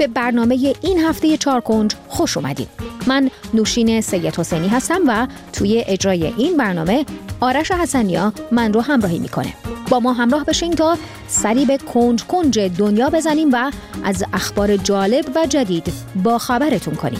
به برنامه این هفته چارکنج خوش اومدید. من نوشین سید حسینی هستم و توی اجرای این برنامه آرش حسنیا من رو همراهی میکنه. با ما همراه بشین تا سری به کنج کنج دنیا بزنیم و از اخبار جالب و جدید با خبرتون کنیم.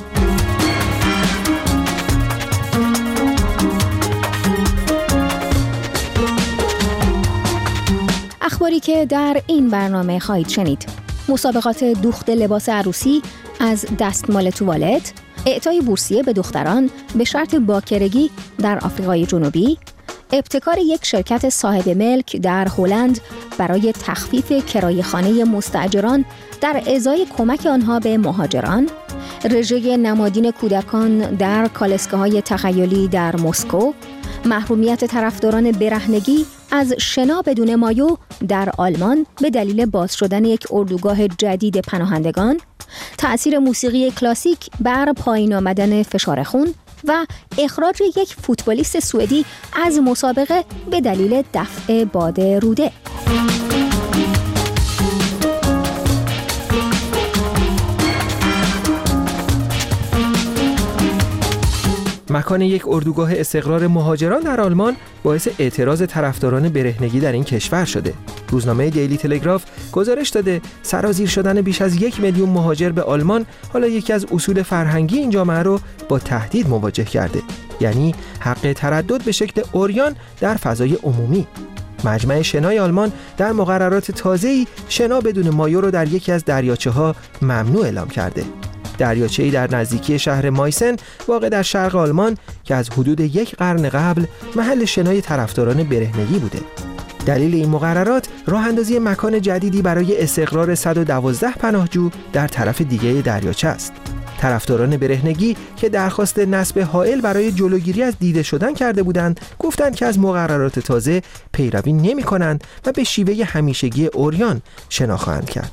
اخباری که در این برنامه خواهید شنید: مسابقات دوخت لباس عروسی از دستمال توالت، اعطای بورسیه به دختران به شرط باکرگی در آفریقای جنوبی، ابتکار یک شرکت صاحب ملک در هلند برای تخفیف کرایه خانه مستاجران در ازای کمک آنها به مهاجران، رژه نمادین کودکان در کالسکه‌های تخیلی در مسکو، محرومیت طرفداران برهنگی از شنا بدون مایو در آلمان به دلیل باز شدن یک اردوگاه جدید پناهندگان، تأثیر موسیقی کلاسیک بر پایین آمدن فشار خون و اخراج یک فوتبالیست سوئدی از مسابقه به دلیل دفع باد روده. مکان یک اردوگاه استقرار مهاجران در آلمان باعث اعتراض طرفداران برهنگی در این کشور شده. روزنامه دیلی تلگراف گزارش داده سرازیر شدن بیش از 1 میلیون مهاجر به آلمان حالا یکی از اصول فرهنگی این جامعه رو با تهدید مواجه کرده، یعنی حق تردد به شکل عریان در فضای عمومی. مجمع شنای آلمان در مقررات تازه‌ای شنا بدون مایو رو در یکی از دریاچه‌ها ممنوع اعلام کرده. دریاچه‌ای در نزدیکی شهر مایسن واقع در شرق آلمان که از حدود 1 قرن قبل محل شنای طرفداران برهنگی بوده. دلیل این مقررات راه اندازی مکان جدیدی برای استقرار 112 پناهجو در طرف دیگه دریاچه است. طرفداران برهنگی که درخواست نصب حائل برای جلوگیری از دیده شدن کرده بودند، گفتند که از مقررات تازه پیروی نمی‌کنند و به شیوه همیشگی عریان شنا خواهند کرد.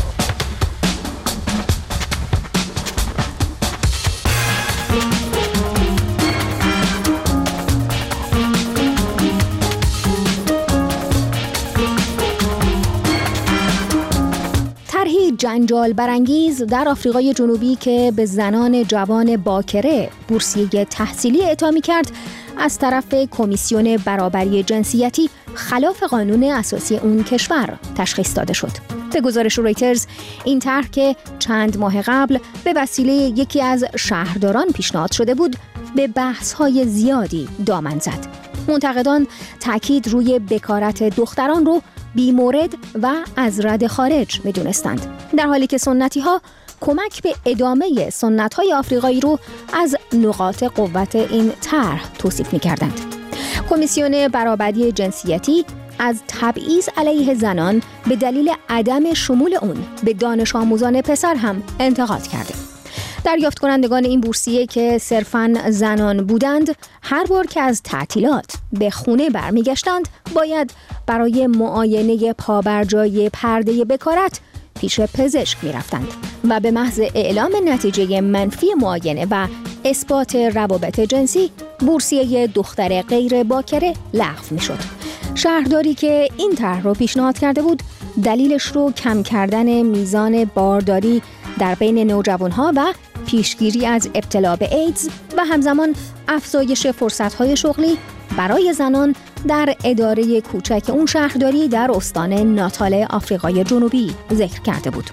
جنجال برانگیز در آفریقای جنوبی که به زنان جوان باکره بورسیه تحصیلی اعطا می‌کرد از طرف کمیسیون برابری جنسیتی خلاف قانون اساسی اون کشور تشخیص داده شد. به گزارش رویترز این طرح که چند ماه قبل به وسیله یکی از شهرداران پیشنهاد شده بود به بحث‌های زیادی دامن زد. منتقدان تاکید روی بکارت دختران رو بی‌مورد و از رد خارج می‌دونستند، در حالی که سنتی‌ها کمک به ادامه سنت‌های آفریقایی رو از نقاط قوت این طرح توصیف می‌کردند. کمیسیون برابری جنسیتی از تبعیض علیه زنان به دلیل عدم شمول اون به دانش آموزان پسر هم انتقاد کرده. دریافت کنندگان این بورسیه که صرفاً زنان بودند، هر بار که از تعطیلات به خونه برمیگشتند باید برای معاینه پابرجای پرده بکارت پیش پزشک میرفتند و به محض اعلام نتیجه منفی معاینه و اثبات روابط جنسی بورسیه دختر غیر باکره لغو میشد. شهرداری که این طرح رو پیشنهاد کرده بود دلیلش رو کم کردن میزان بارداری در بین نوجوانها و پیشگیری از ابتلا به ایدز و همزمان افزایش فرصت‌های شغلی برای زنان در اداره کوچک اون شهرداری در استان ناتال آفریقای جنوبی ذکر کرده بود.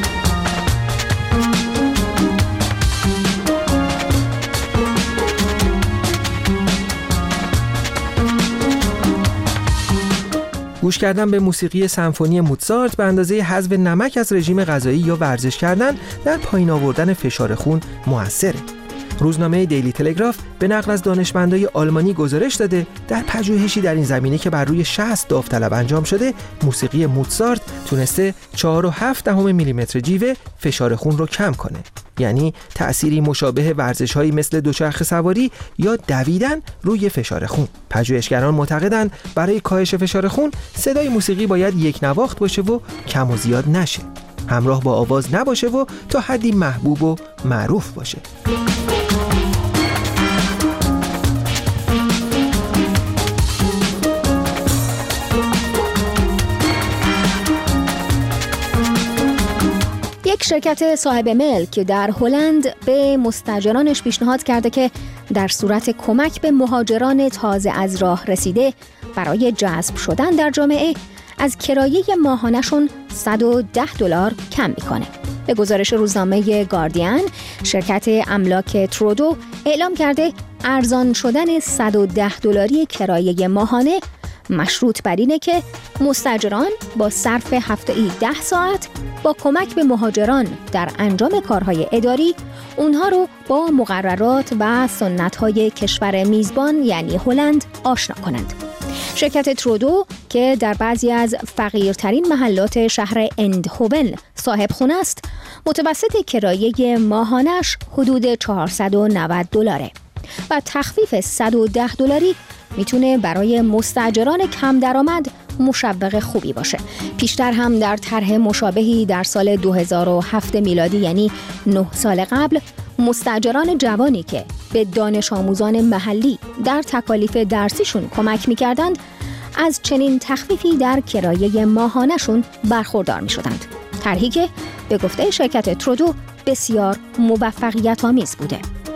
گوش کردن به موسیقی سمفونی موتزارت به اندازه حذف نمک از رژیم غذایی یا ورزش کردن در پایین آوردن فشار خون موثره. روزنامه دیلی تلگراف به نقل از دانشمندای آلمانی گزارش داده در پژوهشی در این زمینه که بر روی 60 داوطلب انجام شده، موسیقی موتزارت تونسته 4.7 میلیمتر جیوه فشار خون رو کم کنه. یعنی تأثیری مشابه ورزش‌هایی مثل دوچرخه سواری یا دویدن روی فشار خون. پژوهشگران معتقدند برای کاهش فشار خون صدای موسیقی باید یک نواخت باشه و کم و زیاد نشه. همراه با آواز نباشه و تا حدی محبوب و معروف باشه. شرکت صاحب ملک در هلند به مستاجرانش پیشنهاد کرده که در صورت کمک به مهاجران تازه از راه رسیده برای جذب شدن در جامعه از کرایه ماهانه‌شون $110 کم میکنه. به گزارش روزنامه گاردین، شرکت املاک ترودو اعلام کرده ارزان شدن $110 کرایه ماهانه مشروط بر اینه که مستاجران با صرف هفته‌ای 10 ساعت با کمک به مهاجران در انجام کارهای اداری اونها رو با مقررات و سنت‌های کشور میزبان یعنی هلند آشنا کنند. شرکت ترودو که در بعضی از فقیرترین محلات شهر اندهوون صاحب خونه است، متوسط کرایه ماهانش حدود $490 و تخفیف $110 میتونه برای مستاجران کم درآمد مشوق خوبی باشه. پیشتر هم در طرح مشابهی در سال 2007 میلادی یعنی 9 سال قبل، مستاجران جوانی که به دانش آموزان محلی در تکالیف درسیشون کمک میکردند از چنین تخفیفی در کرایه ماهانه‌شون برخوردار میشدند. طرحی که به گفته شرکت ترودو بسیار موفقیت آمیز بوده.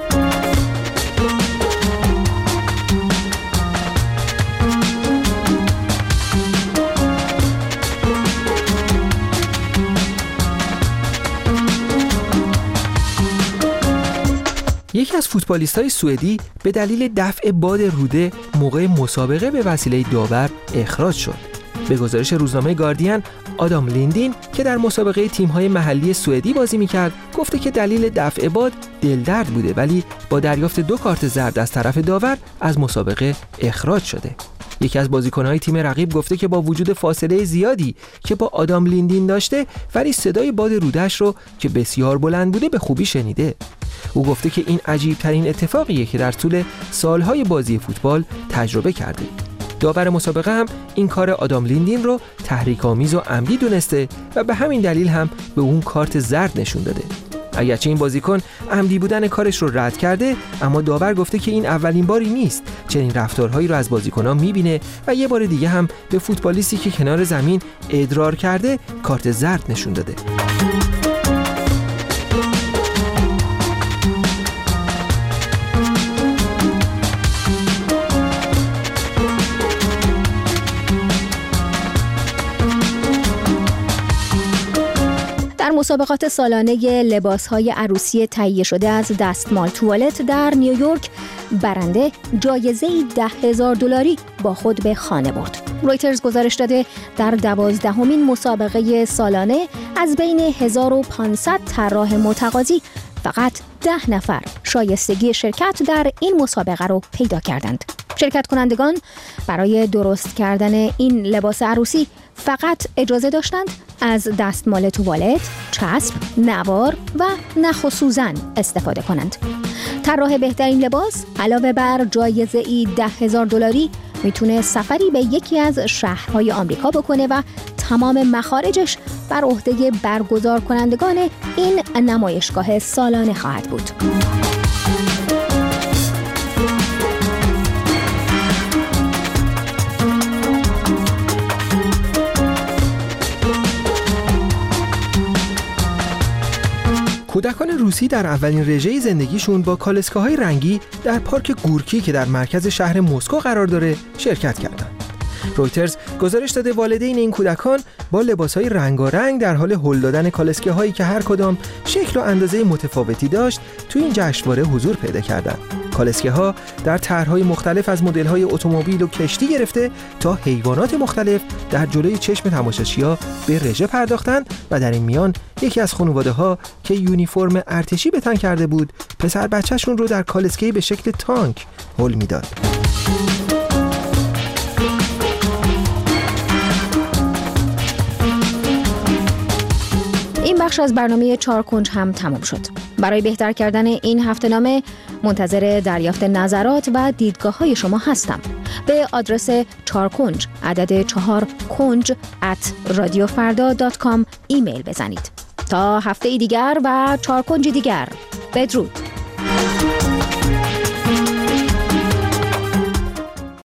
یکی از فوتبالیست‌های سوئدی به دلیل دفع باد روده موقع مسابقه به وسیله داور اخراج شد. به گزارش روزنامه گاردین، آدام لیندین که در مسابقه تیم‌های محلی سوئدی بازی می‌کرد، گفته که دلیل دفع باد دلدرد بوده ولی با دریافت 2 کارت زرد از طرف داور از مسابقه اخراج شده. یکی از بازیکن‌های تیم رقیب گفته که با وجود فاصله زیادی که با آدام لیندین داشته ولی صدای باد روده‌اش رو که بسیار بلند بوده به خوبی شنیده. او گفته که این عجیب‌ترین اتفاقیه که در طول سالهای بازی فوتبال تجربه کرده. داور مسابقه هم این کار آدام لیندین رو تحریک‌آمیز و عمدی دونسته و به همین دلیل هم به اون کارت زرد نشون داده. اگرچه این بازیکن عمدی بودن کارش رو رد کرده، اما داور گفته که این اولین باری نیست چنین رفتارهایی رو از بازیکن‌ها می‌بینه و یه بار دیگه هم به فوتبالیستی که کنار زمین ادرار کرده کارت زرد نشون داده. مسابقات سالانه لباس‌های عروسی تهیه شده از دستمال توالت در نیویورک، برنده جایزه‌ای $10,000 با خود به خانه برد. رویترز گزارش داده در 12مین مسابقه سالانه از بین 1500 طراح متقاضی فقط 10 نفر شایستگی شرکت در این مسابقه رو پیدا کردند. شرکت کنندگان برای درست کردن این لباس عروسی فقط اجازه داشتند از دستمال توالت، چسب، نوار و نخ و سوزن استفاده کنند. طراح بهترین لباس علاوه بر جایزه‌ای $10,000 میتونه سفری به یکی از شهرهای آمریکا بکنه و تمام مخارجش بر عهده برگزار کنندگان این نمایشگاه سالانه خواهد بود. کودکان روسی در اولین رژه زندگیشون با کالسکه‌های رنگی در پارک گورکی که در مرکز شهر مسکو قرار داره شرکت کردند. رویترز گزارش داده والدین این کودکان با لباس‌های رنگارنگ در حال هل دادن کالسکه‌هایی که هر کدام شکل و اندازه متفاوتی داشت توی این جشنواره حضور پیدا کردند. کالسکه‌ها در طرح‌های مختلف از مدل‌های اتومبیل و کشتی گرفته تا حیوانات مختلف در جلوی چشم تماشاچی‌ها به رژه پرداختند و در این میان یکی از خانواده‌ها که یونیفرم ارتشی به تن کرده بود، پسر بچه‌شون رو در کالسکه‌ای به شکل تانک هل میداد. این بخش از برنامه 4 کنج هم تمام شد. برای بهتر کردن این هفته‌نامه منتظر دریافت نظرات و دیدگاه‌های شما هستم. به آدرس 4 کنج عدد 4 کنج @radiofarda.com ایمیل بزنید. تا هفته دیگر و 4 کنج دیگر، بدرود.